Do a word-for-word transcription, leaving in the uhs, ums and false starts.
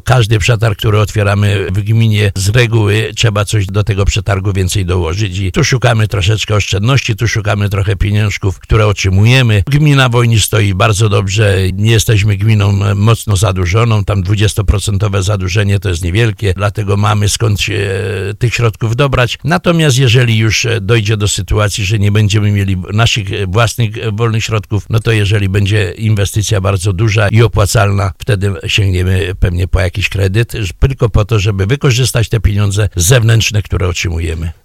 każdy przetarg, który otwieramy w gminie, z reguły trzeba coś do tego przetargu więcej dołożyć i tu szukamy troszeczkę oszczędności, tu szukamy trochę pieniążków, które otrzymujemy. Gmina Wojnicz stoi bardzo dobrze, nie jesteśmy gminą mocno zadłużoną, tam dwudziestoprocentowe zadłużenie to jest niewielkie, dlatego mamy skąd się tych środków dobrać. Natomiast jeżeli już dojdzie do sytuacji, że nie będziemy mieli naszych własnych wolnych środków, no to jeżeli będzie inwestycja bardzo duża i opłacalna, wtedy sięgniemy pewnie po jakiś kredyt, tylko po to, żeby wykorzystać te pieniądze zewnętrzne, które otrzymujemy.